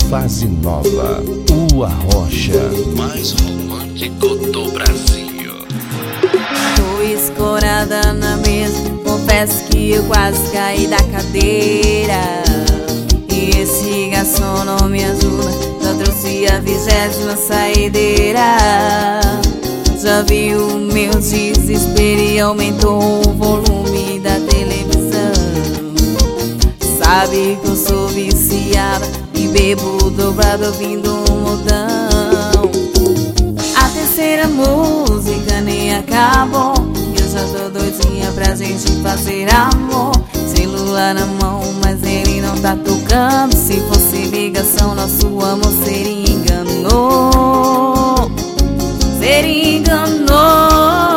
fase nova, o Arrocha, mais romântico do Brasil. Tô escorada na mesa, confesso que eu quase caí da cadeira. E esse garçom não me ajuda, já trouxe a 20ª saideira. Já viu o meu desespero e aumentou o volume da televisão. Sabe que eu sou viciada e bebo dobrado ouvindo um modão. A terceira música nem acabou, eu já tô doidinha pra gente fazer amor. Celular na mão, mas ele não tá tocando. Se fosse ligação, nosso amor seria enganou. Seria enganou.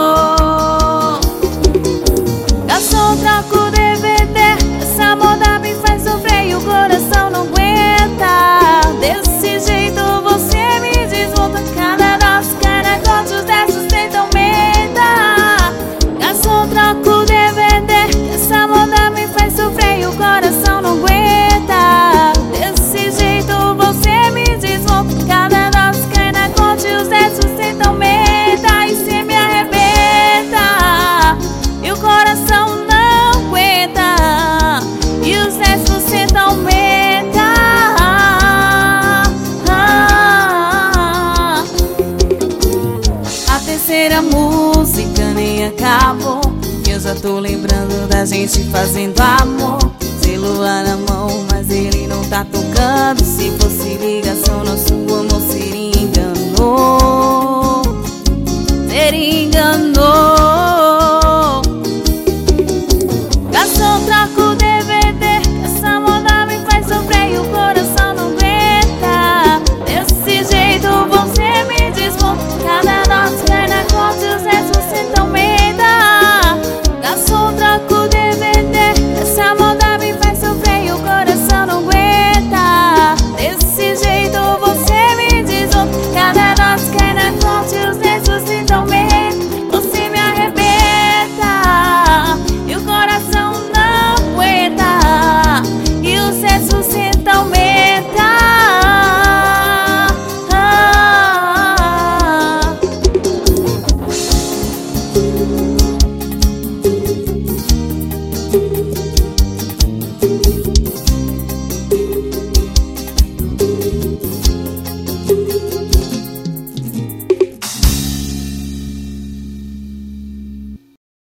Garçom, troca o DVD, essa moda me faz sofrer e o coração não aguenta. Desse jeito você me desmonta, cada das caracotes dessas tentam aumenta. Garçom, troca o DVD, essa moda me faz sofrer e o coração não aguenta. Desse jeito você me desmonta, cada das caracotes dessas tentam aumenta. E cê me arrebenta e o coração não aguenta, e os 10% aumenta. A terceira música nem acabou, eu já tô lembrando da gente fazendo amor. Celular na mão, mas ele não tá tocando. Se fosse ligação, nosso amor seria enganou.